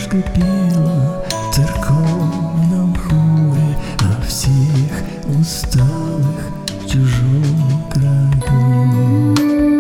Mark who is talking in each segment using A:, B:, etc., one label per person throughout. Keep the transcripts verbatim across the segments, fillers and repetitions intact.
A: девушка пела в церковном хоре о всех усталых в чужом краю,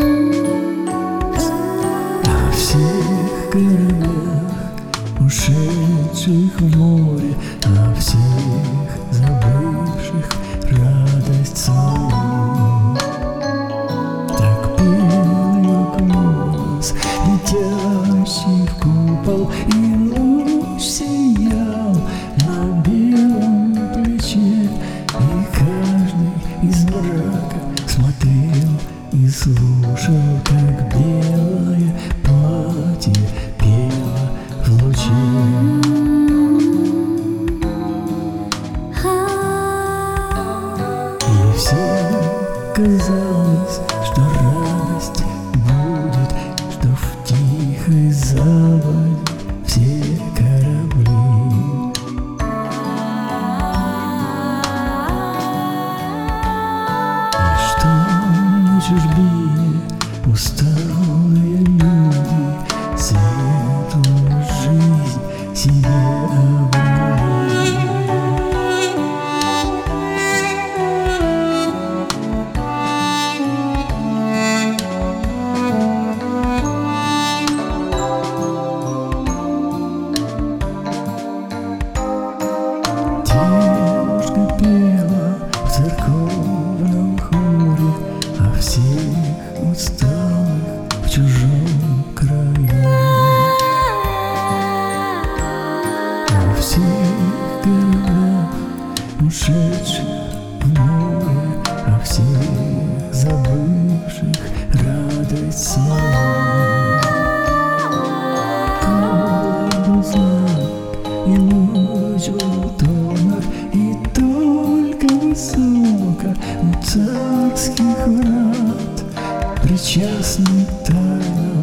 A: о всех кораблях, ушедших в море, о всех забывших радость свою. Так пел ее голос, летящий в купол, и луч сиял на белом плече, и каждый из мрака смотрел и слушал, как белое платье пело в луче. И всем казалось, что радость будет, что в тихой заводе все корабли. И что на чужбине усталые люди светлую жизнь себе обрели. Девушка пела в церковном хоре о всех усталых в чужом краю, о всех кораблях, ушедших в море, о всех забывших радость свою. Колокол знак и луч в тонах, и только высоко у царских врат причастный тайна